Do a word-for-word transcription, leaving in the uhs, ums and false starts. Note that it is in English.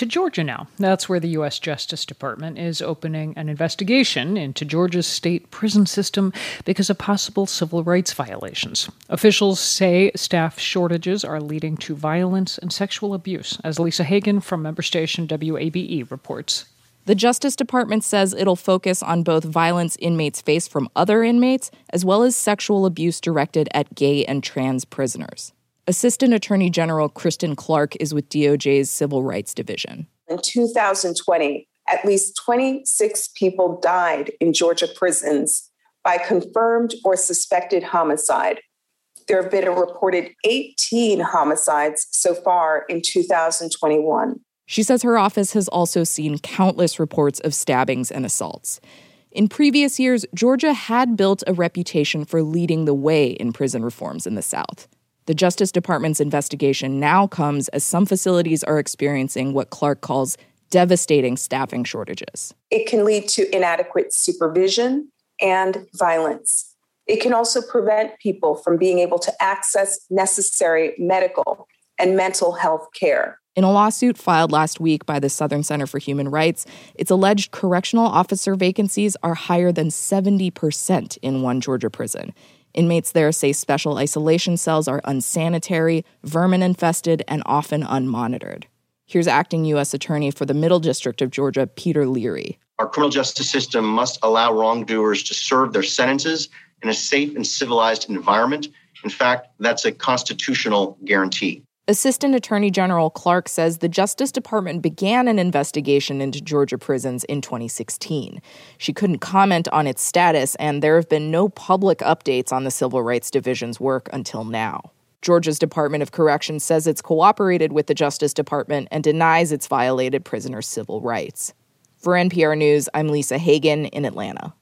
to Georgia now. That's where the U S Justice Department is opening an investigation into Georgia's state prison system because of possible civil rights violations. Officials say staff shortages are leading to violence and sexual abuse, as Lisa Hagen from member station W A B E reports. The Justice Department says it'll focus on both violence inmates face from other inmates, as well as sexual abuse directed at gay and trans prisoners. Assistant Attorney General Kristen Clarke is with D O J's Civil Rights Division. In two thousand twenty, at least twenty-six people died in Georgia prisons by confirmed or suspected homicide. There have been a reported eighteen homicides so far in two thousand twenty-one. She says her office has also seen countless reports of stabbings and assaults. In previous years, Georgia had built a reputation for leading the way in prison reforms in the South. The Justice Department's investigation now comes as some facilities are experiencing what Clarke calls devastating staffing shortages. It can lead to inadequate supervision and violence. It can also prevent people from being able to access necessary medical and mental health care. In a lawsuit filed last week by the Southern Center for Human Rights, it's alleged correctional officer vacancies are higher than seventy percent in one Georgia prison. Inmates there say special isolation cells are unsanitary, vermin-infested, and often unmonitored. Here's acting U S Attorney for the Middle District of Georgia, Peter Leary. Our criminal justice system must allow wrongdoers to serve their sentences in a safe and civilized environment. In fact, that's a constitutional guarantee. Assistant Attorney General Clarke says the Justice Department began an investigation into Georgia prisons in twenty sixteen. She couldn't comment on its status, and there have been no public updates on the Civil Rights Division's work until now. Georgia's Department of Corrections says it's cooperated with the Justice Department and denies it's violated prisoners' civil rights. For N P R News, I'm Lisa Hagen in Atlanta.